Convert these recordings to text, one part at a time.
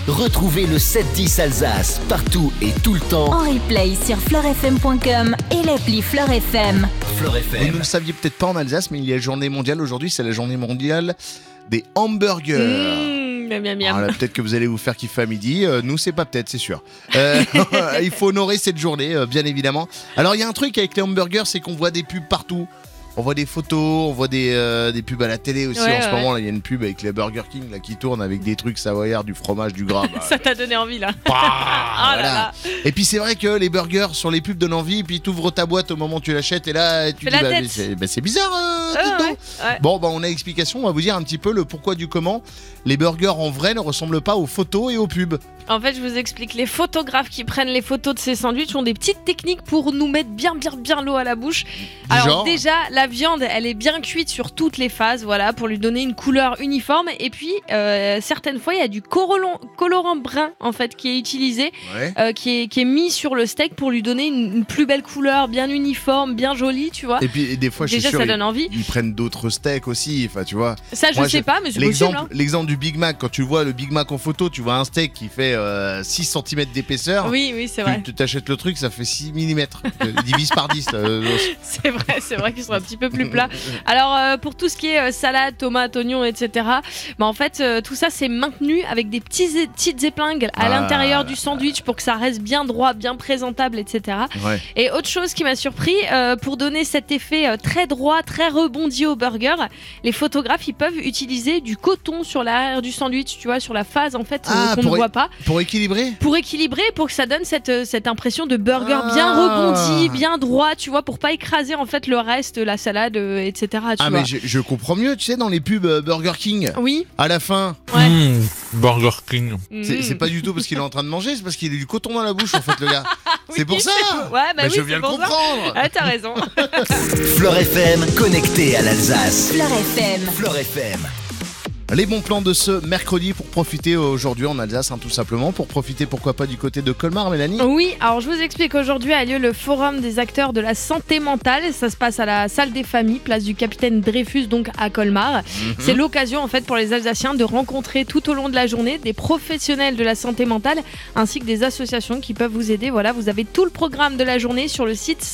Retrouvez le 7-10 Alsace partout et tout le temps. En replay sur fleurfm.com et l'appli Fleur FM. Fleur FM. Vous ne le saviez peut-être pas en Alsace, mais il y a la journée mondiale aujourd'hui, c'est la journée mondiale des hamburgers. Miam, miam. Voilà, peut-être que vous allez vous faire kiffer à midi. Nous, c'est pas peut-être, c'est sûr. Il faut honorer cette journée, bien évidemment. Alors, il y a un truc avec les hamburgers, c'est qu'on voit des pubs partout. On voit des photos, on voit des pubs à la télé aussi. En ce moment, il y a une pub avec les Burger King là, qui tourne avec des trucs savoyards, du fromage, du gras. Ça t'a donné envie là. Voilà. Là là. Et puis c'est vrai que les burgers sur les pubs donnent envie, puis tu ouvres ta boîte au moment où tu l'achètes et là tu Fais dis la tête. c'est bizarre. Dites donc. Ouais. Bon, on a explication, on va vous dire un petit peu le pourquoi du comment. Les burgers en vrai ne ressemblent pas aux photos et aux pubs. En fait, je vous explique. Les photographes qui prennent les photos de ces sandwichs ont des petites techniques pour nous mettre bien l'eau à la bouche. Alors Genre déjà, la viande, elle est bien cuite sur toutes les phases, voilà, pour lui donner une couleur uniforme. Et puis, certaines fois, il y a du colorant brun en fait qui est utilisé, Ouais. qui est mis sur le steak pour lui donner une plus belle couleur, bien uniforme, bien jolie, tu vois. Et puis des fois, je suis Déjà, sûr, ça donne envie. ils prennent d'autres steaks aussi. Enfin, tu vois. Ça, je Moi, sais pas, mais c'est possible. Hein. L'exemple du Big Mac, quand tu vois le Big Mac en photo, tu vois un steak qui fait 6 cm d'épaisseur. Oui, c'est vrai. Tu t'achètes le truc, ça fait 6 mm. Divise par 10. C'est vrai qu'ils sont un petit peu plus plats. Alors pour tout ce qui est salade, tomates, oignons, etc. En fait, tout ça c'est maintenu avec des petites épingles à l'intérieur du sandwich pour que ça reste bien droit, bien présentable, etc. Ouais. Et autre chose qui m'a surpris, pour donner cet effet très droit, très rebondi au burger, les photographes ils peuvent utiliser du coton sur l'arrière du sandwich, tu vois, sur la phase en fait qu'on ne voit pas. Pour équilibrer. Pour équilibrer, pour que ça donne cette impression de burger bien rebondi, bien droit, tu vois, pour pas écraser en fait le reste, la salade, etc. Tu vois. Mais je comprends mieux, tu sais, dans les pubs Burger King, Oui. à la fin, Ouais. Burger King. c'est pas du tout parce qu'il est en train de manger, c'est parce qu'il a du coton dans la bouche en fait, le gars. Oui, c'est pour ça. Ouais, bah oui, je viens c'est le pour ça. comprendre. Ah, t'as raison. Fleur FM, connecté à l'Alsace. Fleur FM. Fleur FM. Les bons plans de ce mercredi pour profiter aujourd'hui en Alsace, tout simplement, pour profiter pourquoi pas du côté de Colmar, Mélanie. Oui, alors je vous explique, aujourd'hui a lieu le forum des acteurs de la santé mentale. Ça se passe à la salle des familles, place du Capitaine Dreyfus, donc à Colmar. C'est l'occasion en fait pour les Alsaciens de rencontrer tout au long de la journée des professionnels de la santé mentale ainsi que des associations qui peuvent vous aider. Voilà, vous avez tout le programme de la journée sur le site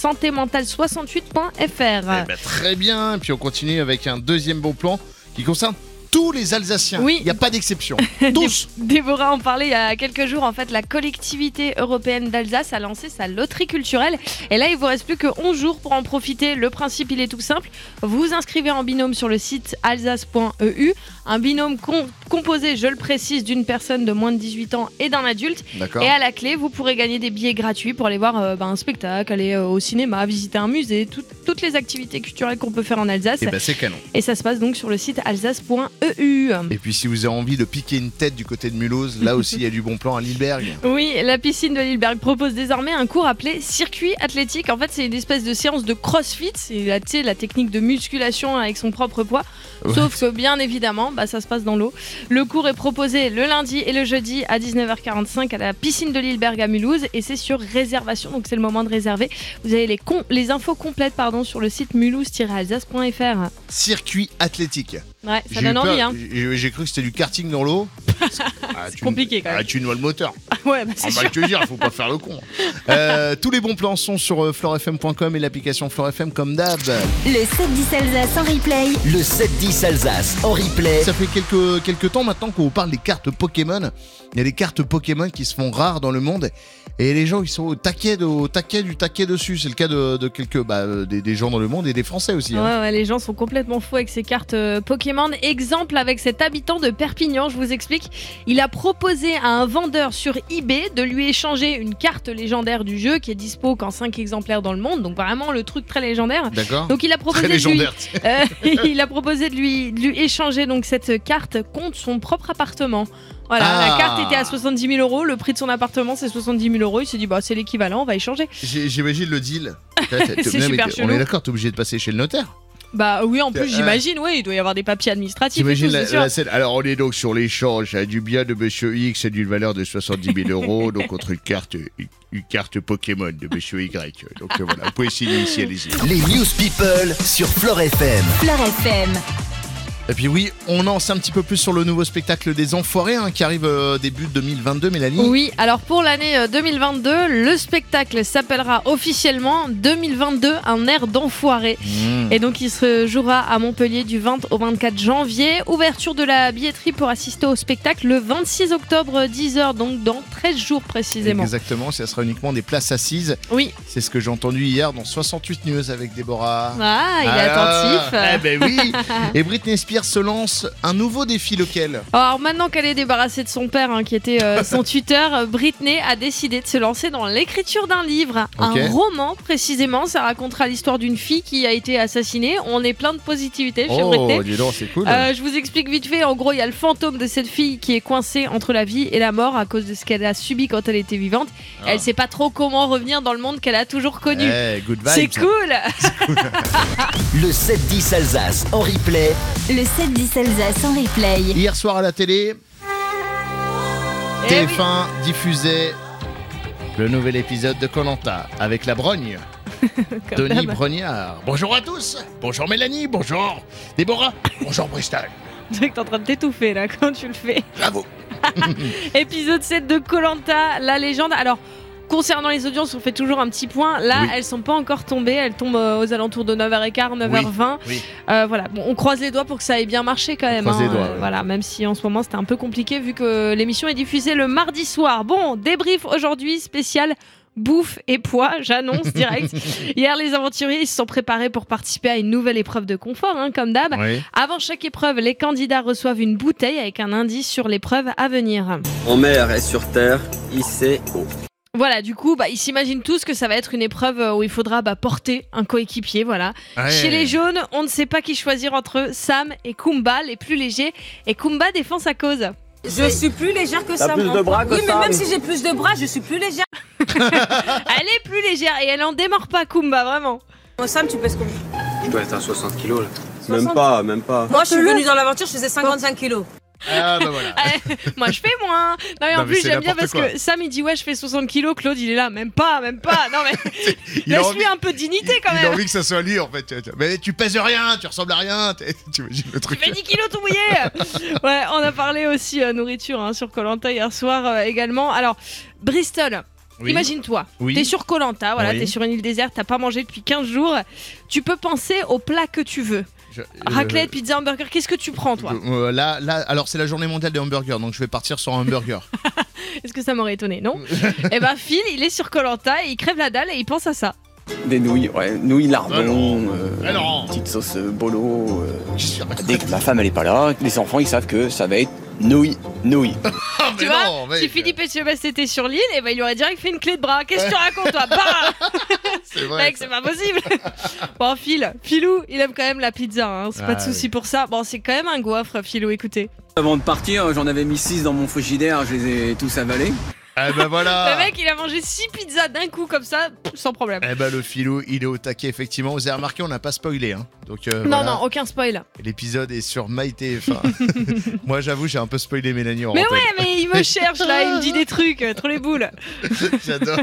santémentale68.fr. Très bien, et puis on continue avec un deuxième bon plan qui concerne tous les Alsaciens. Oui. Il n'y a pas d'exception. Tous. Déborah en parlait il y a quelques jours. En fait, la collectivité européenne d'Alsace a lancé sa loterie culturelle. Et là, il vous reste plus que 11 jours pour en profiter. Le principe, il est tout simple. Vous vous inscrivez en binôme sur le site alsace.eu. Un binôme composé, je le précise, d'une personne de moins de 18 ans et d'un adulte. D'accord. Et à la clé, vous pourrez gagner des billets gratuits pour aller voir un spectacle, aller au cinéma, visiter un musée, toutes les activités culturelles qu'on peut faire en Alsace. Et c'est canon. Et ça se passe donc sur le site alsace.eu. Et puis si vous avez envie de piquer une tête du côté de Mulhouse, là aussi il y a du bon plan à Lilleberg. Oui, la piscine de Lilleberg propose désormais un cours appelé circuit athlétique. En fait, c'est une espèce de séance de crossfit. C'est la technique de musculation avec son propre poids. Ouais. Sauf que bien évidemment, ça se passe dans l'eau. Le cours est proposé le lundi et le jeudi à 19h45 à la piscine de Lilleberg à Mulhouse et c'est sur réservation, donc c'est le moment de réserver. Vous avez les infos complètes sur le site mulhouse-alsace.fr. Circuit athlétique. Ouais, ça J'ai donne eu peur, envie, hein. J'ai cru que c'était du karting dans l'eau. C'est compliqué quand même. Tu noies le moteur. Ouais, c'est On sûr. va te dire, faut pas faire le con. Tous les bons plans sont sur fleurfm.com et l'application Fleur FM comme d'hab. Le 7-10 Alsace en replay. Le 7-10 Alsace en replay. Ça fait quelques temps maintenant qu'on vous parle des cartes Pokémon. Il y a des cartes Pokémon qui se font rares dans le monde et les gens ils sont au taquet dessus. C'est le cas de quelques des gens dans le monde et des Français aussi. Hein. Ouais, les gens sont complètement fous avec ces cartes Pokémon. Exemple avec cet habitant de Perpignan, je vous explique. Il a proposé à un vendeur sur eBay de lui échanger une carte légendaire du jeu qui est dispo qu'en 5 exemplaires dans le monde. Donc vraiment le truc très légendaire. D'accord. Donc il a proposé Très légendaire. il a proposé de lui échanger donc cette carte contre son propre appartement. Voilà, la carte était à 70 000 €, le prix de son appartement c'est 70 000 €. Il s'est dit c'est l'équivalent, on va échanger. J'imagine le deal. C'est super On chelou. est d'accord, t'es obligé de passer chez le notaire. Bah oui, en plus j'imagine, il doit y avoir des papiers administratifs. T'imagines et tout, c'est sûr. la scène. Alors on est donc sur l'échange du bien de Monsieur X d'une valeur de 70 000 €, donc contre une carte Pokémon de Monsieur Y. Donc voilà, vous pouvez signer ici, allez-y. Les news people sur Fleur FM. Fleur FM. Et puis oui, on en sait un petit peu plus sur le nouveau spectacle des Enfoirés qui arrive début 2022, Mélanie. Oui, alors pour l'année 2022, le spectacle s'appellera officiellement 2022, un air d'enfoiré. Et donc il se jouera à Montpellier du 20 au 24 janvier. Ouverture de la billetterie pour assister au spectacle le 26 octobre 10h, donc dans 13 jours précisément. Exactement, ça sera uniquement des places assises. Oui. C'est ce que j'ai entendu hier dans 68 News avec Déborah. Ah, il est attentif. Eh ben oui. Et Britney Spears se lance un nouveau défi, lequel ? Alors maintenant qu'elle est débarrassée de son père, qui était son tuteur, Britney a décidé de se lancer dans l'écriture d'un livre. Ok. Un roman précisément, ça racontera l'histoire d'une fille qui a été assassinée. On est plein de positivité chez Britney. Oh, dis donc, c'est cool. Je vous explique vite fait, en gros il y a le fantôme de cette fille qui est coincée entre la vie et la mort à cause de ce qu'elle a subi quand elle était vivante. Elle sait pas trop comment revenir dans le monde qu'elle a toujours connu. Good vibes. C'est cool. Le 7-10 Alsace en replay. Le 7-10 Alsace en replay. Hier soir à la télé, Eh TF1 diffusait le nouvel épisode de Koh-Lanta avec la brogne. Comme Denis d'hab. Brognard. Bonjour à tous. Bonjour Mélanie. Bonjour Déborah. Bonjour Bristol. Je sais que t'es en train de t'étouffer là quand tu le fais. Bravo. Épisode 7 de Koh-Lanta, la légende. Alors, concernant les audiences, on fait toujours un petit point. Là, Oui. elles sont pas encore tombées. Elles tombent aux alentours de 9h15, 9h20. Oui. Voilà. Bon, on croise les doigts pour que ça ait bien marché quand même. croise les doigts, ouais. Voilà, même si en ce moment c'était un peu compliqué vu que l'émission est diffusée le mardi soir. Bon, débrief aujourd'hui spécial bouffe et poids, j'annonce direct. Hier, les aventuriers ils se sont préparés pour participer à une nouvelle épreuve de confort, comme d'hab. Oui. Avant chaque épreuve, les candidats reçoivent une bouteille avec un indice sur l'épreuve à venir. En mer et sur terre, hissé haut. Voilà, du coup, ils s'imaginent tous que ça va être une épreuve où il faudra porter un coéquipier, voilà. Ouais. Chez les jaunes, on ne sait pas qui choisir entre Sam et Kumba, les plus légers, et Kumba défend sa cause. Je suis plus légère que T'as Sam. plus de bras que Oui, mais Sam. même si j'ai plus de bras, je suis plus légère. Elle est plus légère et elle en démord pas, Kumba, vraiment. Moi, Sam, tu pèses combien? Je dois être à 60 kilos là. 60. Même pas. Moi, je suis venue dans l'aventure, je faisais 55 kilos. Ah bah voilà. Moi, je fais moins. Non, mais Non, en mais plus, c'est j'aime bien n'importe parce quoi. que Sam, il dit ouais, je fais 60 kilos. Claude, il est là, même pas. Non, mais Il a laisse-lui envie- un peu de dignité quand Il a même. envie que ça soit lui en fait. Mais tu pèses rien, tu ressembles à rien. Tu imagines le truc. Tu fais 10 kilos tout mouillé. Ouais, on a parlé aussi nourriture sur Koh-Lanta hier soir également. Alors, Bristol. Oui. Imagine-toi, Oui. t'es sur Koh-Lanta, voilà, Oui. t'es sur une île déserte, t'as pas mangé depuis 15 jours. Tu peux penser au plat que tu veux. Raclette, pizza, hamburger, qu'est-ce que tu prends toi? Là, alors c'est la journée mondiale des hamburgers, donc je vais partir sur un hamburger. Est-ce que ça m'aurait étonné, non? Eh ben Phil, il est sur Koh-Lanta et il crève la dalle et il pense à ça. Des nouilles, ouais, nouilles lardons, Ah non. Ah non. petite sauce bolo. Je Dès que ma femme elle est pas là, les enfants ils savent que ça va être nouilles. Ah, Tu mais vois, non, mec. si Philippe et Sébastien étaient sur l'île, et il aurait direct fait une clé de bras. Qu'est-ce que tu racontes toi? Bah C'est vrai. Mec, ça. c'est pas possible. Bon, Philou, il aime quand même la pizza, c'est pas de Ah, souci pour ça. Bon, c'est quand même un goiffre, Philou, écoutez. Avant de partir, j'en avais mis 6 dans mon frigidaire, je les ai tous avalés. Eh ben voilà. Le mec, il a mangé 6 pizzas d'un coup comme ça, sans problème. Eh ben le filou, il est au taquet effectivement. Vous avez remarqué, on n'a pas spoilé, Donc Non, voilà. non, aucun spoil. L'épisode est sur MyTF1. Moi, j'avoue, j'ai un peu spoilé Mélanie en Mais rentrée. ouais, mais il me cherche là, il me dit des trucs, trop les boules. J'adore.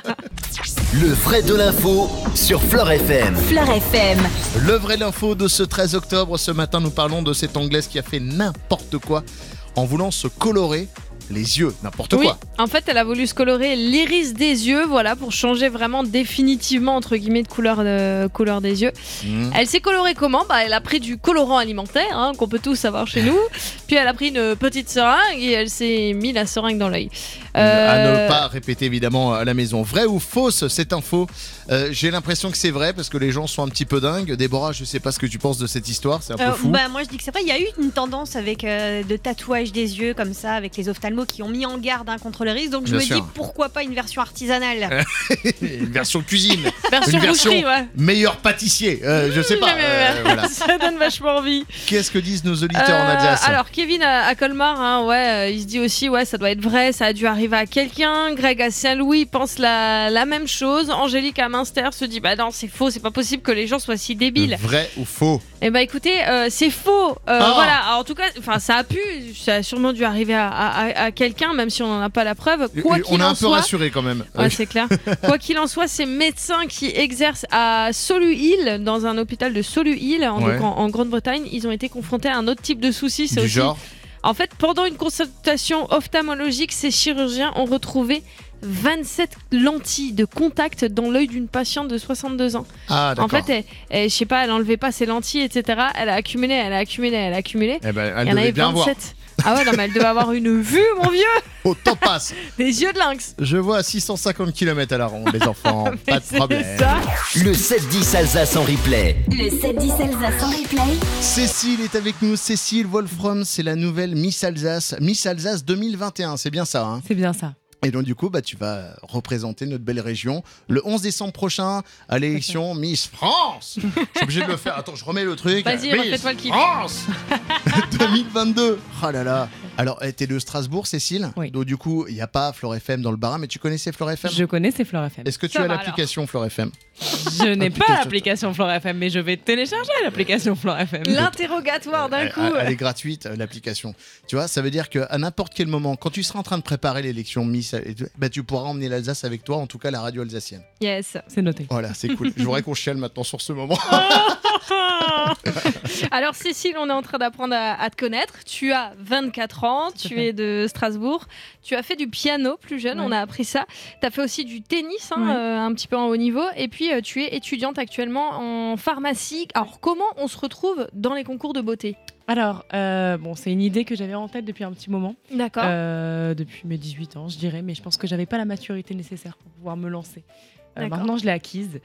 Le vrai de l'info sur Fleur FM. Fleur FM. Le vrai de l'info de ce 13 octobre. Ce matin, nous parlons de cette Anglaise qui a fait n'importe quoi en voulant se colorer les yeux. N'importe Oui, quoi. en fait, elle a voulu se colorer l'iris des yeux, voilà, pour changer vraiment définitivement, entre guillemets, de couleur des yeux. Mmh. Elle s'est colorée comment? Elle a pris du colorant alimentaire, qu'on peut tous avoir chez nous. Puis elle a pris une petite seringue et elle s'est mis la seringue dans l'œil. À ne pas répéter évidemment à la maison. Vrai ou fausse cette info? J'ai l'impression que c'est vrai parce que les gens sont un petit peu dingues. Déborah, je sais pas ce que tu penses de cette histoire, c'est un peu fou. Moi je dis que c'est vrai, il y a eu une tendance avec de tatouage des yeux comme ça, avec les ophtalmos qui ont mis en garde contre le risque, donc je Bien me sûr. dis pourquoi pas une version artisanale. Une version cuisine. Version Une version boucherie, ouais. meilleur pâtissier. Je sais pas. Voilà. Ça donne vachement envie. Qu'est-ce que disent nos auditeurs en Alsace? Alors Kevin à Colmar, il se dit aussi ça doit être vrai, ça a dû arriver arriver à quelqu'un. Greg à Saint-Louis pense la même chose. Angélique à Münster se dit non, c'est faux, c'est pas possible que les gens soient si débiles. Vrai ou faux? Eh ben écoutez, c'est faux. Voilà. Alors, en tout cas, ça a sûrement dû arriver à quelqu'un, même si on n'en a pas la preuve. Quoi qu'il On a en un peu soit, rassuré quand même. ouais, c'est clair. Quoi qu'il en soit, ces médecins qui exercent à Solihull, dans un hôpital de Solihull, en Grande-Bretagne, ils ont été confrontés à un autre type de souci. Du genre. En fait, pendant une consultation ophtalmologique, ces chirurgiens ont retrouvé 27 lentilles de contact dans l'œil d'une patiente de 62 ans. Ah, d'accord. En fait, je sais pas, elle enlevait pas ses lentilles, etc. Elle a accumulé. Eh ben, Il elle y en avait devait bien 27. voir. Ah ouais, non, mais elle devait avoir une vue, mon vieux. Au temps passe. Des yeux de lynx. Je vois à 650 km à la ronde, les enfants. Pas de C'est problème. ça. Le 7-10 Alsace en replay. Le 7-10 Alsace en replay. Cécile est avec nous. Cécile Wolfram, c'est la nouvelle Miss Alsace. Miss Alsace 2021, c'est bien ça, hein? C'est bien ça. Et donc du coup, tu vas représenter notre belle région le 11 décembre prochain à l'élection Miss France. Je suis obligé de le faire. Attends, je remets le truc. Vas-y, Miss refais-toi le kiff. France 2022. Oh là là. Alors, t'es de Strasbourg, Cécile? Oui. Donc du coup, il n'y a pas Flore FM dans le Bas-Rhin, mais tu connaissais Flore FM? Je connais ces Flore FM. Est-ce que tu Ça as va, l'application Flore FM? Je n'ai pas l'application Flore FM, mais je vais télécharger l'application Flore FM. L'interrogatoire d'un coup. Elle est gratuite, l'application. Tu vois, ça veut dire qu'à n'importe quel moment, quand tu seras en train de préparer l'élection Miss, tu pourras emmener l'Alsace avec toi, en tout cas la radio alsacienne. Yes. C'est noté. Voilà, c'est cool. Je voudrais qu'on chiale maintenant sur ce moment. Alors Cécile, on est en train d'apprendre à te connaître. Tu as 24 ans, tu es de Strasbourg. Tu as fait du piano plus jeune, on a appris ça. Tu as fait aussi du tennis, un petit peu en haut niveau. Et puis tu es étudiante actuellement en pharmacie. Alors comment on se retrouve dans les concours de beauté? Alors, c'est une idée que j'avais en tête depuis un petit moment. D'accord. Depuis mes 18 ans, je dirais. Mais je pense que j'avais pas la maturité nécessaire pour pouvoir me lancer. D'accord. Maintenant, je l'ai acquise.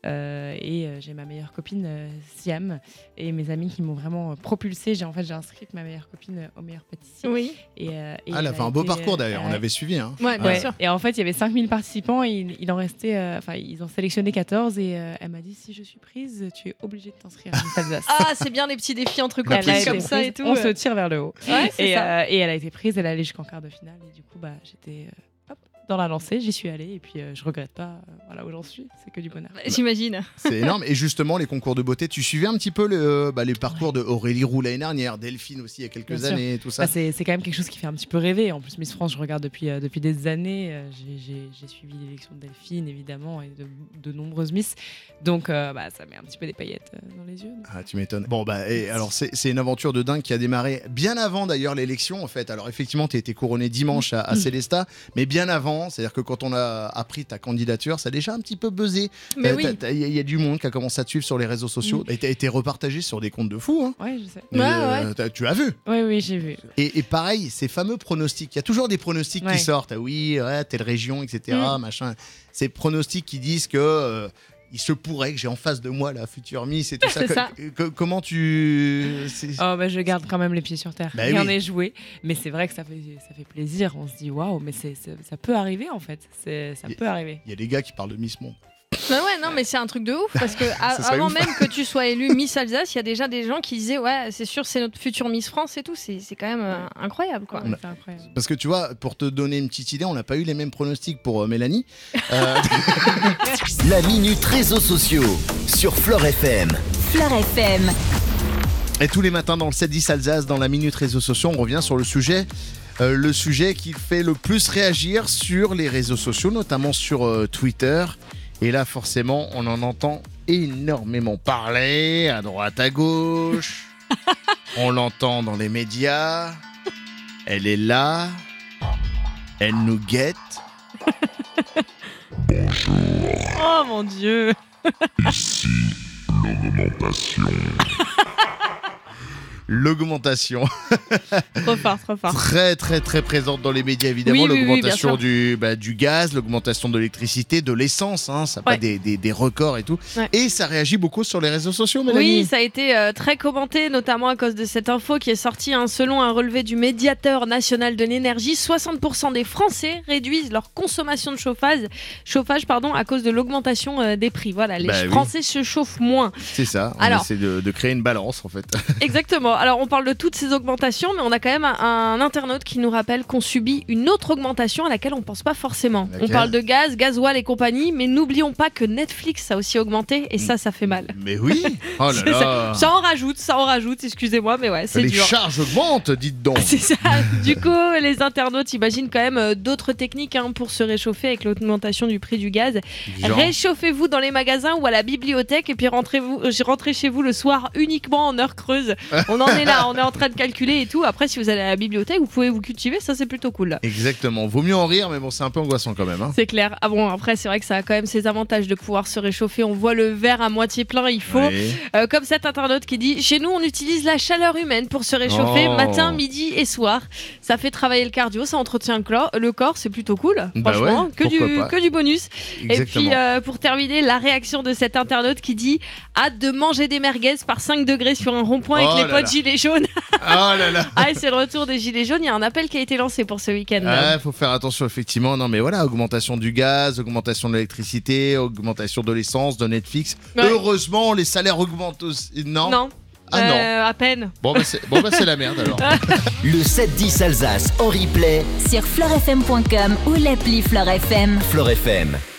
Et j'ai ma meilleure copine, Siam, et mes amis qui m'ont vraiment propulsée. J'ai inscrit ma meilleure copine au meilleur pâtissier. Oui. Et Elle a fait un beau parcours d'ailleurs, on avait suivi. Hein. Ouais, bien sûr. Et en fait, il y avait 5000 participants et il en restait. Ils ont sélectionné 14 et elle m'a dit si je suis prise, tu es obligée de t'inscrire à Miss Alsace. Ah, c'est bien les petits défis entre Elle a copines été comme ça prise, et tout. on se tire vers le haut. Ouais, c'est ça. Et elle a été prise, elle est allée jusqu'en quart de finale. Et du coup, j'étais dans la lancée, j'y suis allée. Et puis, je regrette pas voilà où j'en suis. C'est que du bonheur. J'imagine. C'est énorme. Et justement, les concours de beauté, tu suivais un petit peu les parcours de Aurélie Roux l'année dernière, Delphine aussi il y a quelques Bien sûr. années, tout ça. C'est quand même quelque chose qui fait un petit peu rêver. En plus, Miss France, je regarde depuis des années. J'ai suivi l'élection de Delphine, évidemment, et de nombreuses Miss. Donc, ça met un petit peu des paillettes dans les yeux. Ah, tu m'étonnes. Bon, alors c'est une aventure de dingue qui a démarré bien avant d'ailleurs l'élection, en fait. Alors, effectivement, tu as été couronnée dimanche à Célestat, mais bien avant, c'est-à-dire que quand on a appris ta candidature, ça a déjà un petit peu buzzé. Mais oui. Il y a du monde qui a commencé à te suivre sur les réseaux sociaux. Et tu as été repartagé sur des comptes de fous. Hein. Ouais, je sais. Tu as vu. Oui, j'ai vu. Et pareil, ces fameux pronostics. Il y a toujours des pronostics qui sortent. Ah oui, telle région, etc. Machin. Ces pronostics qui disent que il se pourrait que j'ai en face de moi la future Miss et tout ça. C'est ça. Comment tu... Je garde quand même les pieds sur terre. Bah Rien oui. n'est joué, mais c'est vrai que ça fait plaisir. On se dit waouh, mais ça peut arriver en fait. Ça peut arriver. Il y a des gars qui parlent de Miss Monde. Ouais, non, mais c'est un truc de ouf parce que serait avant ouf. même que tu sois élu Miss Alsace, il y a déjà des gens qui disaient ouais, c'est sûr, c'est notre future Miss France et tout. C'est quand même incroyable, quoi. Ouais, c'est incroyable. Parce que tu vois, pour te donner une petite idée, on n'a pas eu les mêmes pronostics pour Mélanie. La minute réseaux sociaux sur Flore FM. Fleur FM. Et tous les matins dans le 7-10 Alsace, dans la minute réseaux sociaux, on revient sur le sujet qui fait le plus réagir sur les réseaux sociaux, notamment sur Twitter. Et là, forcément, on en entend énormément parler, à droite, à gauche. On l'entend dans les médias. Elle est là. Elle nous guette. Oh mon Dieu. L'augmentation. Trop fort. Très, très, très présente dans les médias, évidemment. Oui, l'augmentation bien du gaz, l'augmentation de l'électricité, de l'essence. Hein, ça bat des records et tout. Ouais. Et ça réagit beaucoup sur les réseaux sociaux, Mélanie. Oui, ça a été très commenté, notamment à cause de cette info qui est sortie. Selon un relevé du médiateur national de l'énergie, 60% des Français réduisent leur consommation de chauffage à cause de l'augmentation des prix. Voilà, les Français se chauffent moins. C'est ça. On Alors, essaie de créer une balance, en fait. Exactement. alors on parle de toutes ces augmentations, mais on a quand même un internaute qui nous rappelle qu'on subit une autre augmentation à laquelle on pense pas forcément. Laquelle ? On parle de gaz, gasoil et compagnie, mais n'oublions pas que Netflix a aussi augmenté et ça fait mal. Mais oui. Oh là là. Ça en rajoute, excusez-moi, mais ouais, c'est Les dur. charges augmentent, dites donc. C'est ça. Du coup, les internautes imaginent quand même d'autres techniques pour se réchauffer avec l'augmentation du prix du gaz. Genre. Réchauffez-vous dans les magasins ou à la bibliothèque et puis rentrez chez vous le soir uniquement en heure creuse. On en est là, on est en train de calculer et tout. Après, si vous allez à la bibliothèque, vous pouvez vous cultiver, ça c'est plutôt cool. Exactement. Vaut mieux en rire, mais bon, c'est un peu angoissant quand même. Hein. C'est clair. Ah bon, après, c'est vrai que ça a quand même ses avantages de pouvoir se réchauffer. On voit le verre à moitié plein, il faut. Oui. Comme cet internaute qui dit: chez nous, on utilise la chaleur humaine pour se réchauffer matin, midi et soir. Ça fait travailler le cardio, ça entretient le corps, c'est plutôt cool. Bah Franchement, ouais, que du bonus. Exactement. Et puis, pour terminer, la réaction de cet internaute qui dit: hâte de manger des merguez par 5 degrés sur un rond-point avec les potes gilets jaunes. Oh là là. Ah, c'est le retour des gilets jaunes. Il y a un appel qui a été lancé pour ce week-end. Ah, faut faire attention effectivement. Non mais voilà, augmentation du gaz, augmentation de l'électricité, augmentation de l'essence, de Netflix. Ouais. Heureusement, les salaires augmentent aussi. Non. Non. Ah non. À peine. Bon bah c'est la merde alors. Le 7-10 Alsace en replay. Sur fleurfm.com ou l'appli Fleur FM. Fleur FM.